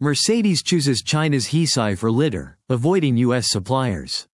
Mercedes chooses China's Hesai for lidar, avoiding U.S. suppliers.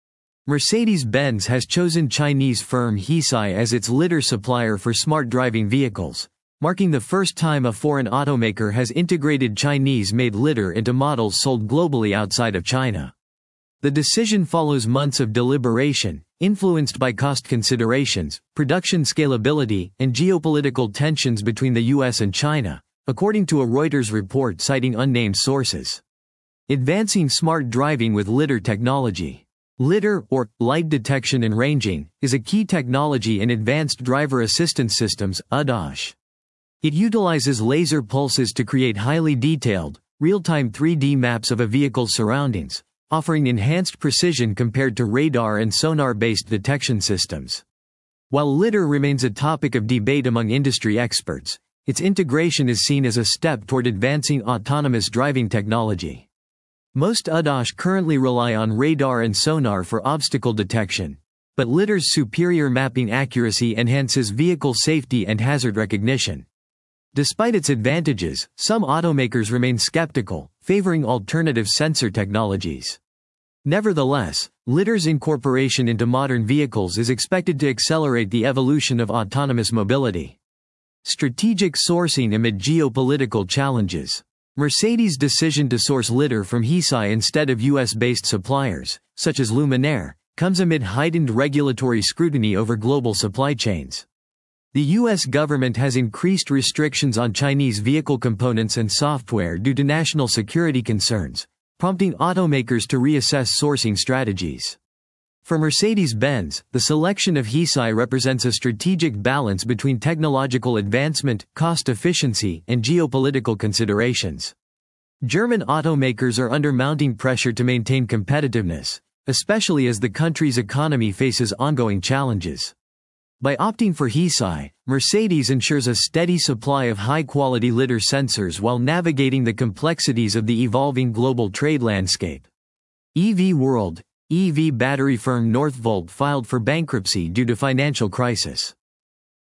Mercedes-Benz has chosen Chinese firm Hesai as its lidar supplier for smart driving vehicles, marking the first time a foreign automaker has integrated Chinese-made lidar into models sold globally outside of China. The decision follows months of deliberation, influenced by cost considerations, production scalability, and geopolitical tensions between the U.S. and China, according to a Reuters report citing unnamed sources. Advancing smart driving with lidar technology. LiDAR, or light detection and ranging, is a key technology in advanced driver assistance systems, ADAS. It utilizes laser pulses to create highly detailed, real-time 3D maps of a vehicle's surroundings, offering enhanced precision compared to radar and sonar-based detection systems. While LiDAR remains a topic of debate among industry experts, its integration is seen as a step toward advancing autonomous driving technology. Most ADAS currently rely on radar and sonar for obstacle detection, but LiDAR's superior mapping accuracy enhances vehicle safety and hazard recognition. Despite its advantages, some automakers remain skeptical, favoring alternative sensor technologies. Nevertheless, LiDAR's incorporation into modern vehicles is expected to accelerate the evolution of autonomous mobility. Strategic sourcing amid geopolitical challenges. Mercedes' decision to source lidar from Hesai instead of US-based suppliers, such as Luminaire, comes amid heightened regulatory scrutiny over global supply chains. The US government has increased restrictions on Chinese vehicle components and software due to national security concerns, prompting automakers to reassess sourcing strategies. For Mercedes-Benz, the selection of Hesai represents a strategic balance between technological advancement, cost efficiency, and geopolitical considerations. German automakers are under mounting pressure to maintain competitiveness, especially as the country's economy faces ongoing challenges. By opting for Hesai, Mercedes ensures a steady supply of high-quality lidar sensors while navigating the complexities of the evolving global trade landscape. EV World. EV battery firm Northvolt filed for bankruptcy due to financial crisis.